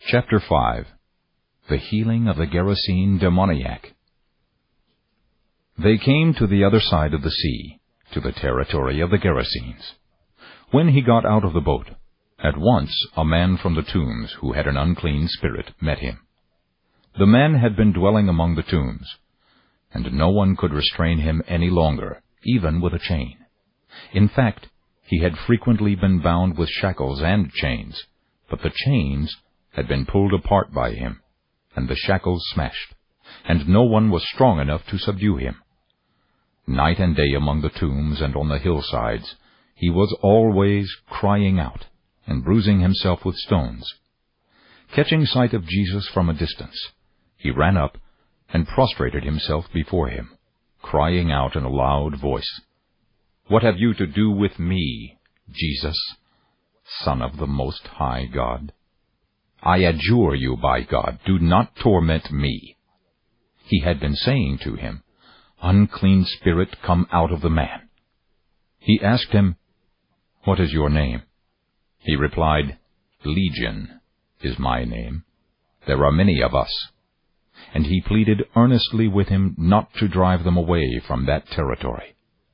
Chapter 5. The Healing of the Gerasene Demoniac. They came to the other side of the sea, to the territory of the Gerasenes. When he got out of the boat, at once a man from the tombs who had an unclean spirit met him. The man had been dwelling among the tombs, and no one could restrain him any longer, even with a chain. In fact, he had frequently been bound with shackles and chains, but the chains had been pulled apart by him, and the shackles smashed, and no one was strong enough to subdue him. Night and day among the tombs and on the hillsides, he was always crying out and bruising himself with stones. Catching sight of Jesus from a distance, he ran up and prostrated himself before him, crying out in a loud voice, "What have you to do with me, Jesus, Son of the Most High God? I adjure you by God, do not torment me." He had been saying to him, "Unclean spirit, come out of the man." He asked him, "What is your name?" He replied, "Legion is my name. There are many of us." And he pleaded earnestly with him not to drive them away from that territory.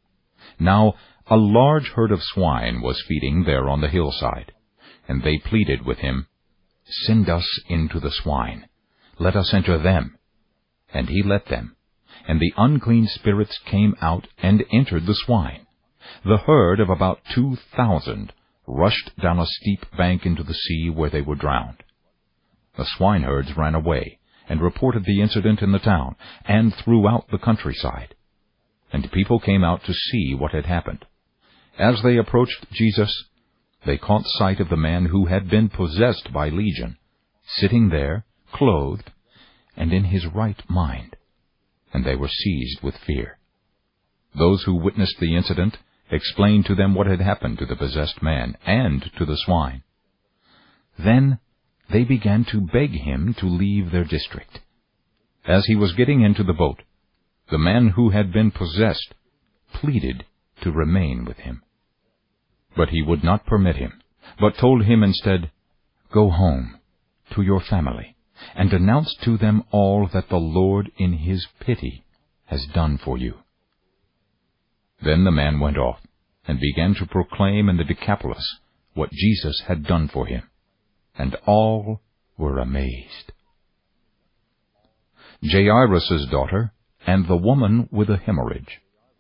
Now a large herd of swine was feeding there on the hillside, and they pleaded with him, "Send us into the swine. Let us enter them." And he let them, and the unclean spirits came out and entered the swine. The herd of about 2,000 rushed down a steep bank into the sea, where they were drowned. The swineherds ran away and reported the incident in the town and throughout the countryside. And people came out to see what had happened. As they approached Jesus, they caught sight of the man who had been possessed by Legion, sitting there, clothed, and in his right mind, and they were seized with fear. Those who witnessed the incident explained to them what had happened to the possessed man and to the swine. Then they began to beg him to leave their district. As he was getting into the boat, the man who had been possessed pleaded to remain with him. But he would not permit him, but told him instead, "Go home to your family, and announce to them all that the Lord in His pity has done for you." Then the man went off, and began to proclaim in the Decapolis what Jesus had done for him, and all were amazed. Jairus' daughter and the woman with a hemorrhage.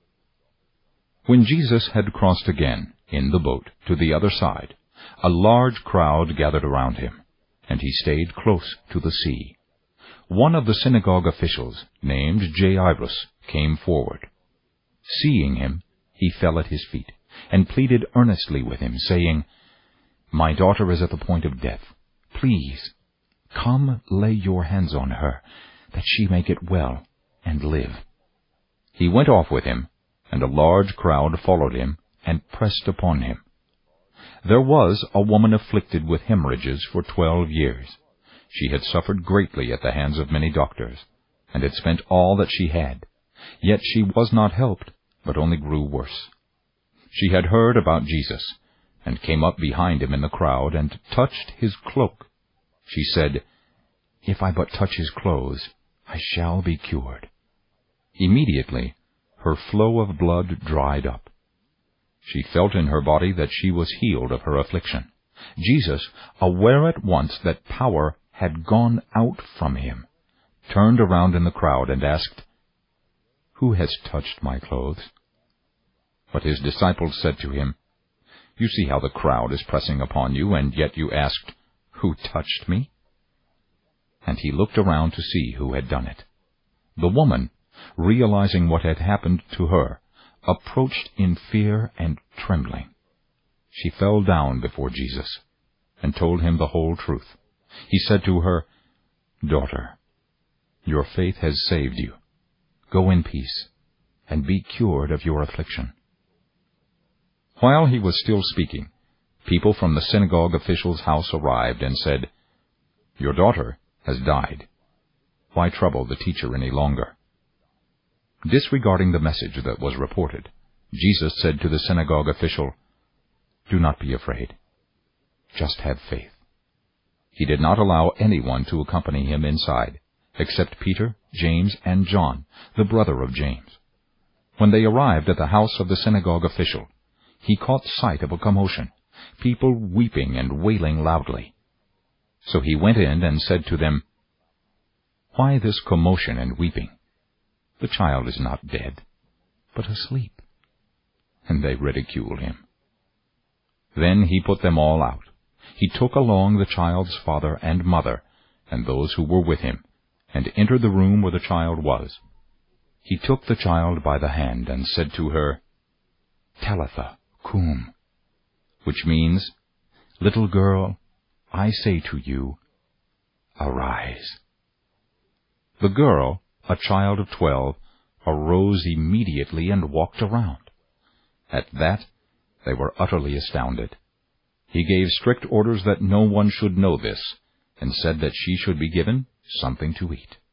When Jesus had crossed again in the boat to the other side, a large crowd gathered around him, and he stayed close to the sea. One of the synagogue officials, named Jairus, came forward. Seeing him, he fell at his feet, and pleaded earnestly with him, saying, "My daughter is at the point of death. Please, come lay your hands on her, that she may get well and live." He went off with him, and a large crowd followed him and pressed upon him. There was a woman afflicted with hemorrhages for 12 years. She had suffered greatly at the hands of many doctors, and had spent all that she had. Yet she was not helped, but only grew worse. She had heard about Jesus, and came up behind him in the crowd, and touched his cloak. She said, "If I but touch his clothes, I shall be cured." Immediately her flow of blood dried up. She felt in her body that she was healed of her affliction. Jesus, aware at once that power had gone out from him, turned around in the crowd and asked, "Who has touched my clothes?" But his disciples said to him, "You see how the crowd is pressing upon you, and yet you asked, 'Who touched me?'" And he looked around to see who had done it. The woman, realizing what had happened to her, approached in fear and trembling. She fell down before Jesus and told him the whole truth. He said to her, "Daughter, your faith has saved you. Go in peace, and be cured of your affliction." While he was still speaking, people from the synagogue official's house arrived and said, "Your daughter has died. Why trouble the teacher any longer?" Disregarding the message that was reported, Jesus said to the synagogue official, "Do not be afraid. Just have faith." He did not allow anyone to accompany him inside, except Peter, James, and John, the brother of James. When they arrived at the house of the synagogue official, he caught sight of a commotion, people weeping and wailing loudly. So he went in and said to them, "Why this commotion and weeping? The child is not dead, but asleep." And they ridiculed him. Then he put them all out. He took along the child's father and mother, and those who were with him, and entered the room where the child was. He took the child by the hand and said to her, "Talitha cum," which means, "Little girl, I say to you, arise." The girl, a child of 12, arose immediately and walked around. At that, they were utterly astounded. He gave strict orders that no one should know this, and said that she should be given something to eat.